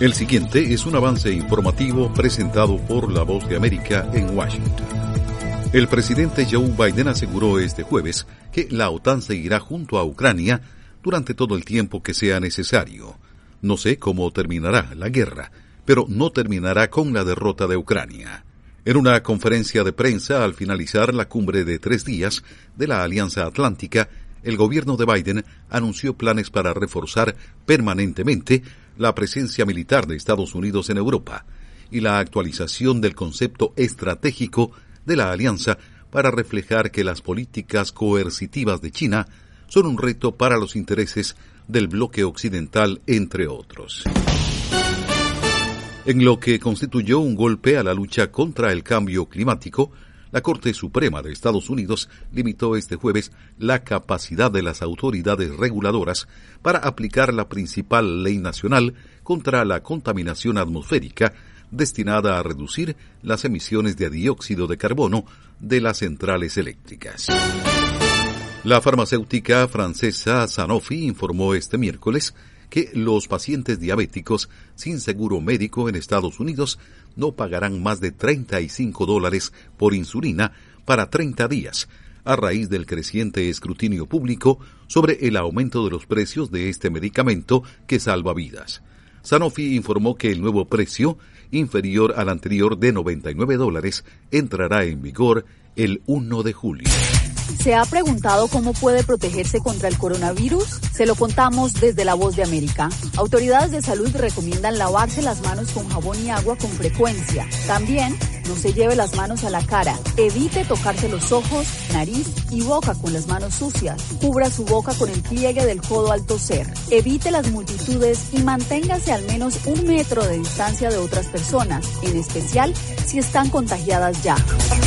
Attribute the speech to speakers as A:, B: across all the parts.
A: El siguiente es un avance informativo presentado por La Voz de América en Washington. El presidente Joe Biden aseguró este jueves que la OTAN seguirá junto a Ucrania durante todo el tiempo que sea necesario. No sé cómo terminará la guerra, pero no terminará con la derrota de Ucrania. En una conferencia de prensa al finalizar la cumbre de 3 días de la Alianza Atlántica, el gobierno de Biden anunció planes para reforzar permanentemente la presencia militar de Estados Unidos en Europa y la actualización del concepto estratégico de la alianza para reflejar que las políticas coercitivas de China son un reto para los intereses del bloque occidental, entre otros. En lo que constituyó un golpe a la lucha contra el cambio climático, la Corte Suprema de Estados Unidos limitó este jueves la capacidad de las autoridades reguladoras para aplicar la principal ley nacional contra la contaminación atmosférica destinada a reducir las emisiones de dióxido de carbono de las centrales eléctricas. La farmacéutica francesa Sanofi informó este miércoles que los pacientes diabéticos sin seguro médico en Estados Unidos no pagarán más de $35 por insulina para 30 días, a raíz del creciente escrutinio público sobre el aumento de los precios de este medicamento que salva vidas. Sanofi informó que el nuevo precio, inferior al anterior de $99, entrará en vigor el 1 de julio.
B: ¿Se ha preguntado cómo puede protegerse contra el coronavirus? Se lo contamos desde La Voz de América. Autoridades de salud recomiendan lavarse las manos con jabón y agua con frecuencia. También, no se lleve las manos a la cara. Evite tocarse los ojos, nariz y boca con las manos sucias. Cubra su boca con el pliegue del codo al toser. Evite las multitudes y manténgase al menos 1 metro de distancia de otras personas, en especial si están contagiadas ya.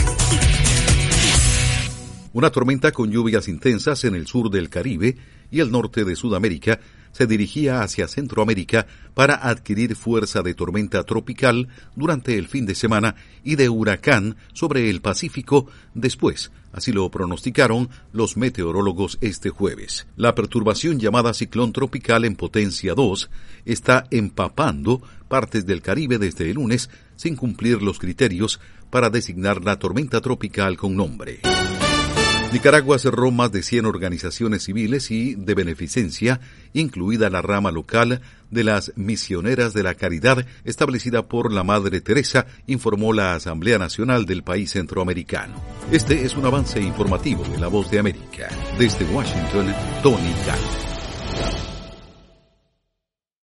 A: Una tormenta con lluvias intensas en el sur del Caribe y el norte de Sudamérica se dirigía hacia Centroamérica para adquirir fuerza de tormenta tropical durante el fin de semana y de huracán sobre el Pacífico después. Así lo pronosticaron los meteorólogos este jueves. La perturbación llamada ciclón tropical en potencia 2 está empapando partes del Caribe desde el lunes sin cumplir los criterios para designar la tormenta tropical con nombre. Nicaragua cerró más de 100 organizaciones civiles y de beneficencia, incluida la rama local de las Misioneras de la Caridad establecida por la Madre Teresa, informó la Asamblea Nacional del país centroamericano. Este es un avance informativo de La Voz de América. Desde Washington, Tony Cano.